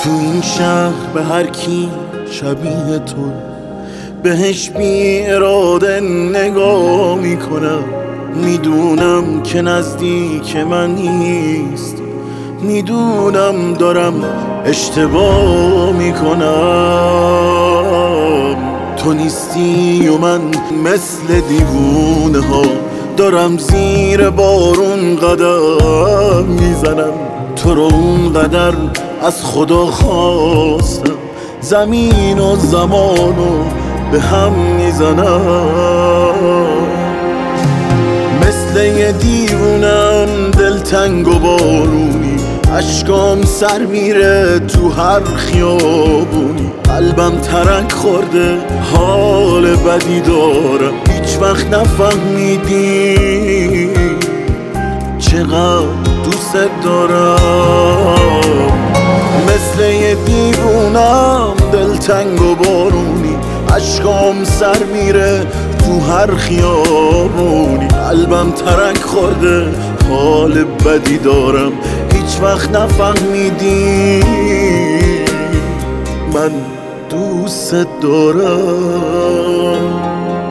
تو این شهر به هر کی شبیه تو بهش بی اراده نگاه میکنم. میدونم که نزدیک من نیست، میدونم دارم اشتباه میکنم. تو نیستی و من مثل دیوونه ها دارم زیر بارون قدم میزنم. تو رو اونقدر از خدا خواستم زمین و زمانو به هم میزنم. مثل یه دیوونم دلتنگ و بارونی، اشکام سر میره تو هر خیابونی. قلبم ترک خورده حال بدی دارم، هیچ وقت نفهمیدی چقدر دوست دارم. مثل یه دیوونم دلتنگ و بارونی، اشکام سر میره تو هر خیابونی. قلبم ترک خورده حال بدی دارم، هیچ وقت نفهمیدی من دوست دارم.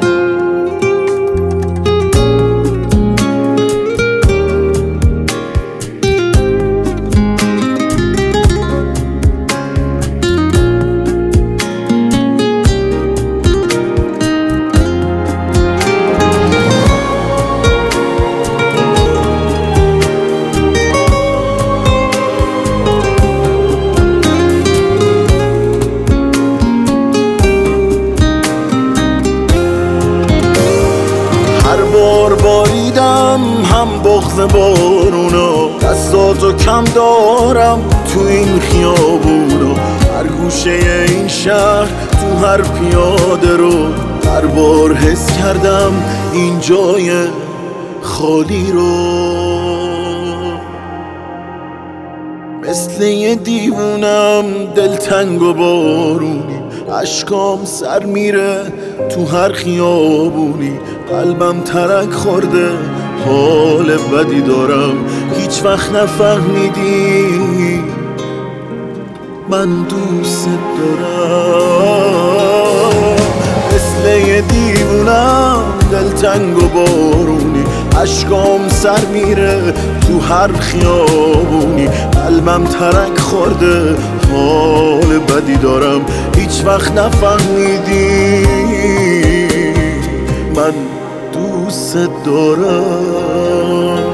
بار باریدم هم بغض بارونا، دستاتو کم دارم تو این خیابونا. هر گوشه این شهر تو هر پیاده رو هر بار حس کردم این جای خالی رو. مثل یه دیوونم دلتنگ و بارونی، اشکام سر میره تو هر خیابونی. قلبم ترک خورده حال بدی دارم، هیچ وقت نفهمیدی من دوست دارم. مثل یه دیوونم دلتنگ و بارونی، اشکام سر میره تو هر خیابونی. قلبم ترک خورده حال بدی دارم، هیچ وقت نفهمیدی من دوست دارم.